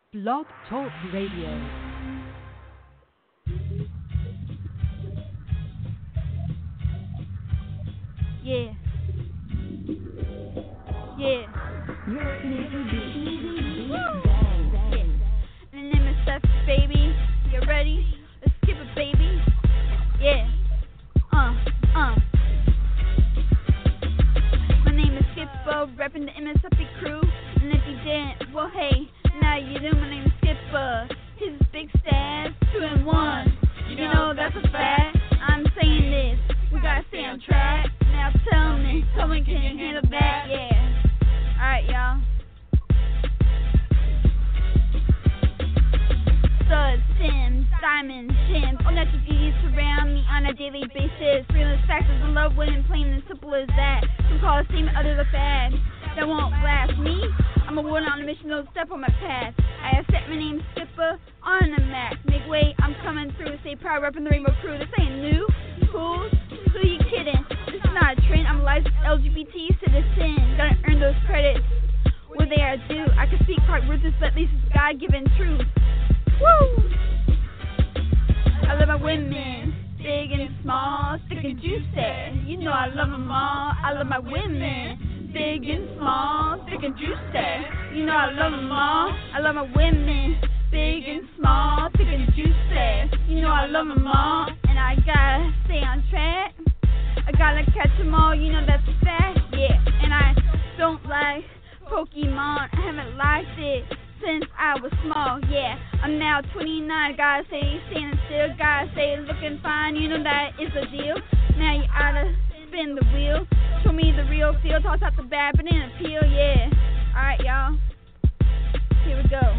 Blog Talk Radio. Yeah. Yeah. And then it's Steph, baby. You ready? Let's skip it, baby. Yeah. My name is Skipper, repping the MSFP crew. And if you didn't, well, hey, now you do. My name is Skipper. His big stats, 2 and 1. You know that's a fact. I'm saying this, we gotta stay on track. Now tell me, can you handle that? Yeah. Alright, y'all. Studs, Sims, diamonds, gems, all natural beauties surround me on a daily basis. Realist factors of love when plain and simple as that. Some call it steam, others a fad. That won't last me. I'm a warrior on a mission, no step on my path. I have set my name Skipper on the map. Make way, I'm coming through. Stay proud, repping the Rainbow Crew. This ain't new. Cool? Who you kidding? This is not a trend. I'm a licensed LGBT citizen. Gotta earn those credits where they are due. I can speak quite ruthless, but at least it's God-given truth. Woo! I love my women, big and small, thick and juicy. You know I love them all. I love my women, big and small, thick and juicy. You know I love them all. I love my women, big and small, thick and juicy. You know I love them all. And I gotta stay on track. I gotta catch them all. You know that's a fact. Yeah. And I don't like Pokemon. I haven't liked it since I was small, yeah. I'm now 29, gotta say, standing still, gotta say, looking fine, you know that is a deal. Now you oughta spin the wheel, show me the real feel, toss out the bad banana peel, yeah. Alright, y'all, here we go.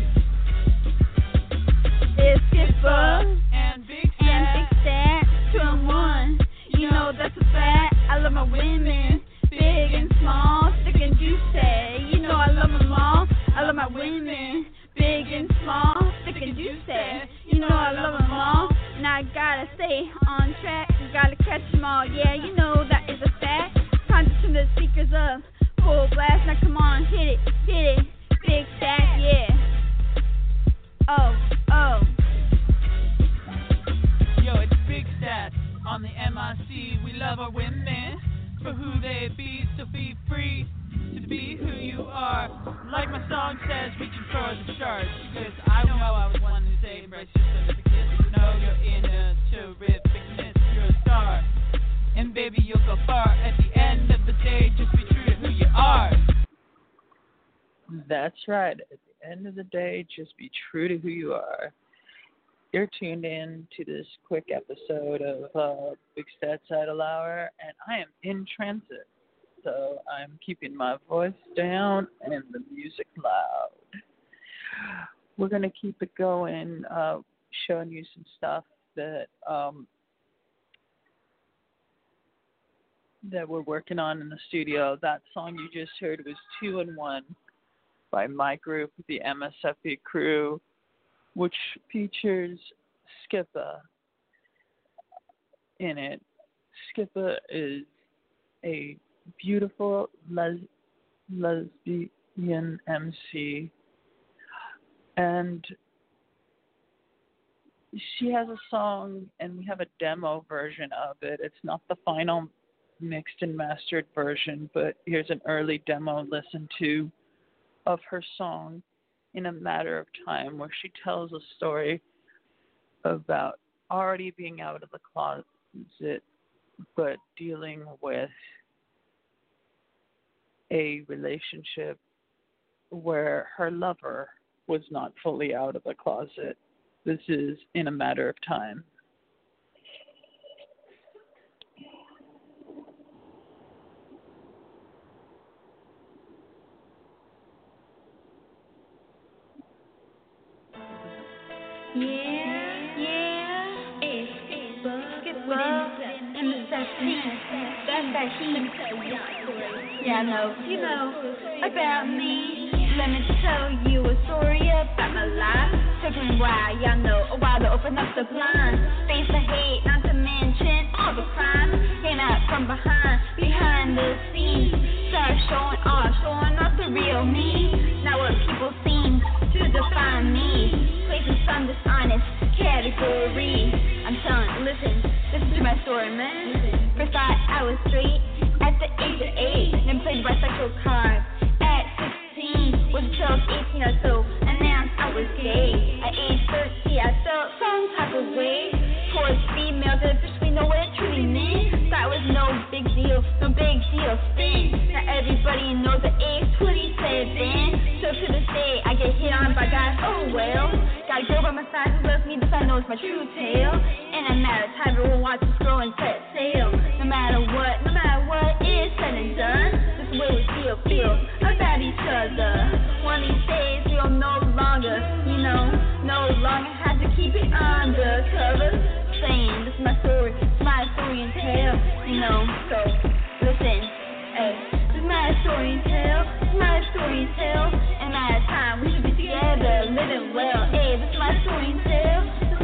It's Skipper and Big Stat, 2 and 1, you know that's a fact. I love my women, big and small, thick and juicy, you know I love them all. I love my women, big and small, thick and juicy. You know I love them all, and I gotta stay on track. Gotta catch them all, yeah, you know that is a fact. Time to turn the speakers up, full blast. Now come on, hit it, Big Stat, yeah. Oh. Yo, it's Big Stat on the MIC. We love our women for who they be, so be free to be who you are. Like my song says, reaching for the stars. Because I know I was one to say, embrace your significance. Know your inner terrificness, you're a star. And baby, you'll go far. At the end of the day, just be true to who you are. That's right. At the end of the day, just be true to who you are. You're tuned in to this quick episode of Big Stats Idle Hour, and I am in transit. So I'm keeping my voice down and the music loud. We're going to keep it going, showing you some stuff that we're working on in the studio. That song you just heard was 2 and 1 by my group, the MSFP crew, which features Skipper in it. Skipper is a beautiful lesbian MC, and she has a song, and we have a demo version of it. It's not the final mixed and mastered version, but here's an early demo listen to of her song In a Matter of Time, where she tells a story about already being out of the closet but dealing with a relationship where her lover was not fully out of the closet. This is In a Matter of Time. Yeah, you know about me. Let me tell you a story about my life. Took me a while, y'all know, a while to open up the blinds. Face the hate, not to mention all the crimes. Came out from behind the scenes. Started showing off the real me. Not what people seem to define me. story. I'm telling, listen to my story, man. First I was straight at the age of 8, then played bisexual card. At 16, was until I was 18 or so, announced I was gay. At age 13, I felt some type of way towards females that officially know what it truly meant. Thought it was no big deal thing. Now everybody knows that age 27. So to this day, I get hit on by guys, oh well. Got a girl by my side who loves me, this I know is my true tale. And I'm not a type who will watch this girl and set sail. No matter what is said and done, this is the way we feel about each other. One of these days we'll no longer have to keep it undercover. Saying this is my story and tale, so listen, hey, this is my story and tale, and at a time we should be together, living well, hey, this is my story and tale,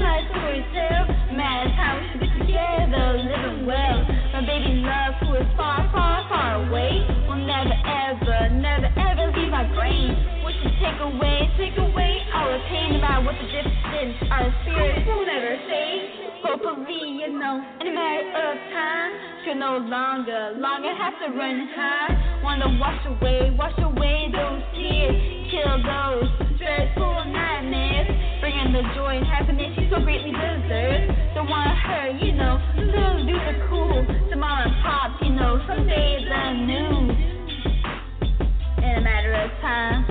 and at a time we should be together, living well. My baby love who is far, far, far away will never ever leave my brain. We should take away all the pain about what the difference is. Our spirits will never fade. Hopefully, in a matter of time, she'll no longer have to run high. Wanna wash away those tears, kill those dreadful nightmares, bringing the joy and happiness she so greatly deserves. Don't want her, to lose the cool, to mom and pop, someday the news. In a matter of time,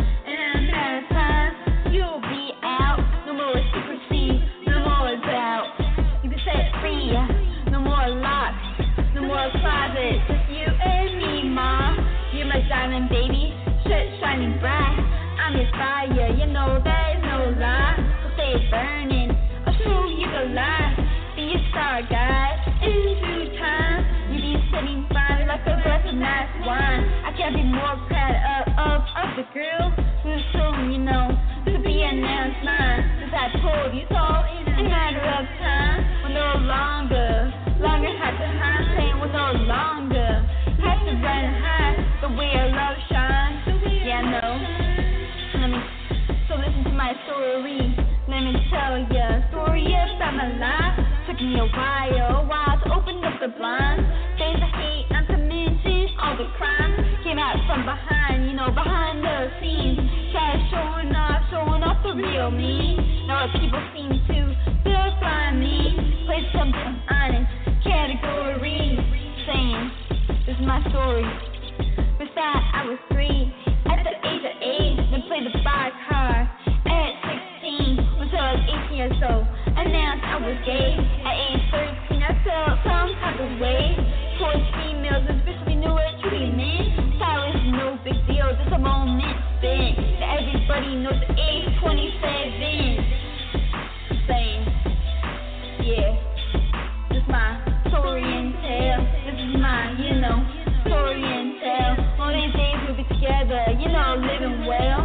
you'll be out. No more secrecy, no more doubt. You can set free, no more locks, no more closets. Just you and me, ma. You're my diamond, baby, shining bright. I'm your fire, that is no lie. So stay burning, I'll show you the light. Be a star, guide, in due time. You be setting fire like a glass of nice wine. I can't be more proud of the girl who's soon, to be announced mine. Since I told you so, in a matter of time, we'll no longer have to hide. Saying we'll no longer have to run high. The way our love shines, yeah, I know. So listen to my story. Let me tell ya, story about my life. Took me a while to open up the blinds. Days of hate, not to mention all the crimes. Came out from behind, behind the scenes. Started showing off the real me. Now people seem to define me. Place something honest, category. Saying, this is my story. First I was 3, at the age of 8, then played the bar card. At 16, until I was 18 or so, announced I was gay. At age 13, I felt some type of way towards females, especially knew what it truly meant. Thought it was no big deal, just a moment spent. That everybody knows the age 27. Saying, yeah, this is my story and tale. This is my, story and tale. One of these days we'll be together, living well.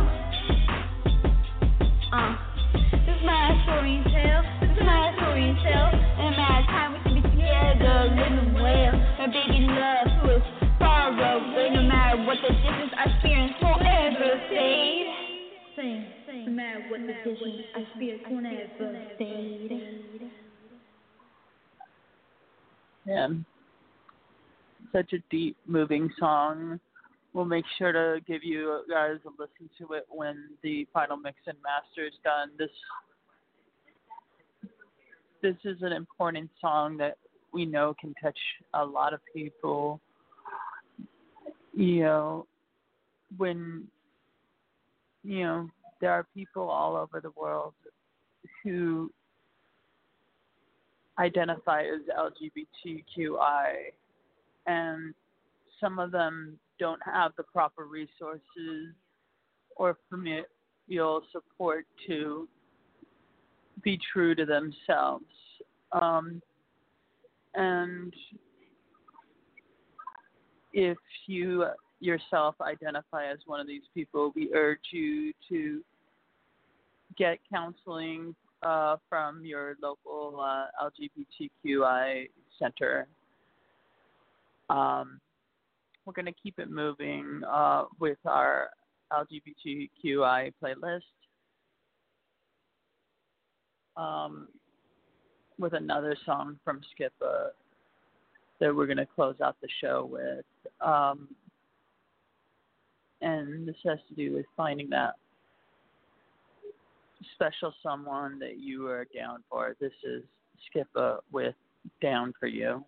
This is my story and tale. And my time we should be together, living well. My baby love who is far away. No matter what the distance, our spirits won't ever fade. No matter what the distance, our spirits won't ever fade. Yeah. Such a deep, moving song. We'll make sure to give you guys a listen to it when the final mix and master is done. This is an important song that we know can touch a lot of people. When there are people all over the world who identify as LGBTQI, and some of them don't have the proper resources or familial support to be true to themselves. And if you yourself identify as one of these people, we urge you to get counseling from your local LGBTQI center. We're going to keep it moving with our LGBTQI playlist. with another song from Skippa that we're going to close out the show with. And this has to do with finding that special someone that you are down for. This is Skippa with Down for You.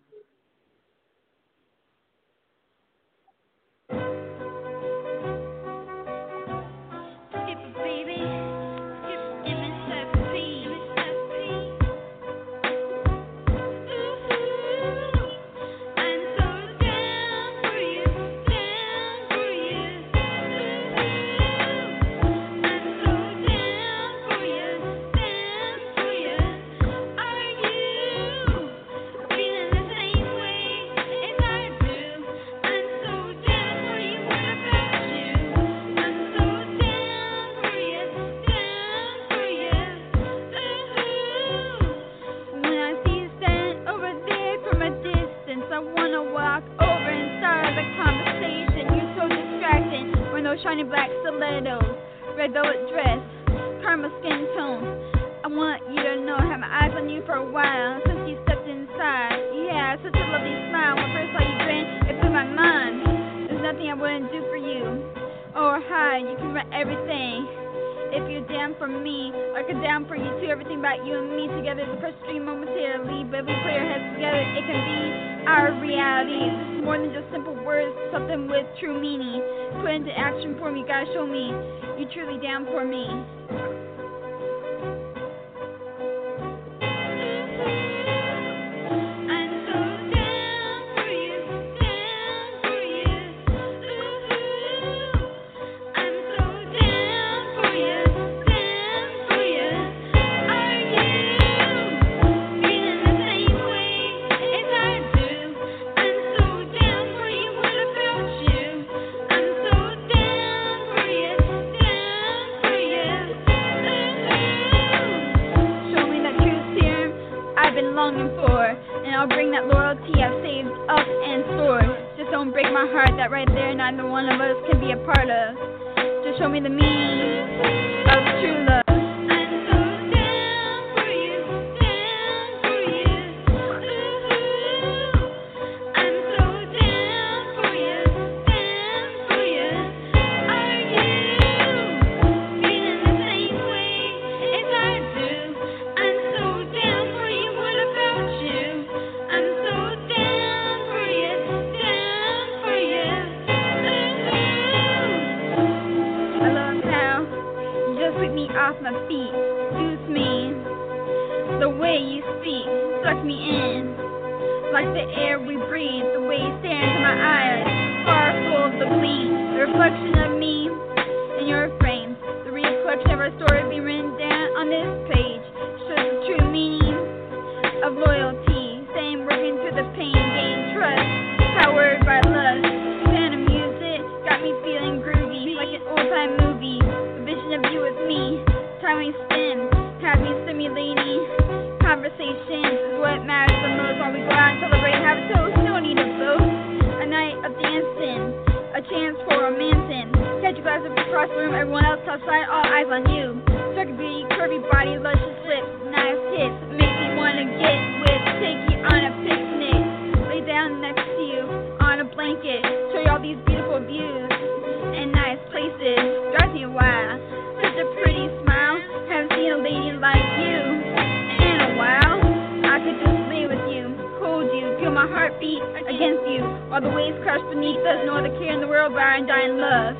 Shiny black stilettos, red velvet dress, caramel skin tone. I want you to know I had my eyes on you for a while since you stepped inside. You had such a lovely smile. When first saw you grin, it blew my mind. There's nothing I wouldn't do for you or hide. You can run everything if you're down for me. I could down for you too. Everything about you and me together is a precious dream momentarily. But if we put our heads together, it can be our reality. It's more than just simple words, something with true meaning. Put into action for me, gotta show me you're truly down for me. And I'll bring that loyalty I've saved up and stored. Just don't break my heart, that right there neither one of us can be a part of. Just show me the meaning of true love. My feet, soothes me. The way you speak sucks me in, like the air we breathe. The way you stare into my eyes, far full of the gleam. The reflection of me in your frame. The reflection of our story being written down on this page shows the true meaning of loyalty. Same working through the pain, gain trust, powered by lust. Sound of music got me feeling groovy, like an old-time movie. The vision of you with me. Time we spend, have me stimulating conversations is what matters the most. While we go out and celebrate, have a toast, no need to boast. A night of dancing, a chance for romancing. Catch a glass of across the room, everyone else outside, all eyes on you. Striking beauty, curvy body, luscious lips, nice hits, make me wanna get with. Take you on a picnic, lay down next to you on a blanket, show you all these beautiful views and nice places. Drives me wild, such a pretty smile. Haven't seen a lady like you in a while. I could just lay with you, hold you, feel my heartbeat against you. While the waves crash beneath us, no other care in the world but our undying love.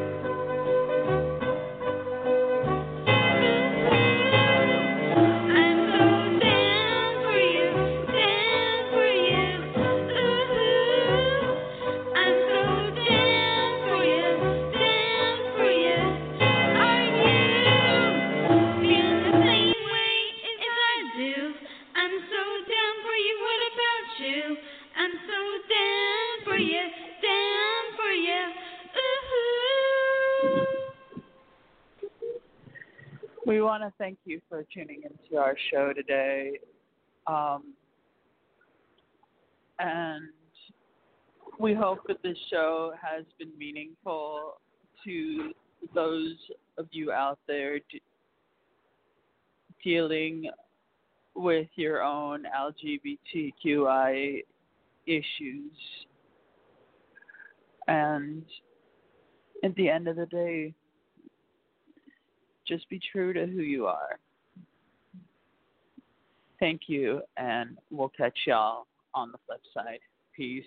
We want to thank you for tuning into our show today. And we hope that this show has been meaningful to those of you out there dealing with your own LGBTQI issues. And at the end of the day, just be true to who you are. Thank you, and we'll catch y'all on the flip side. Peace.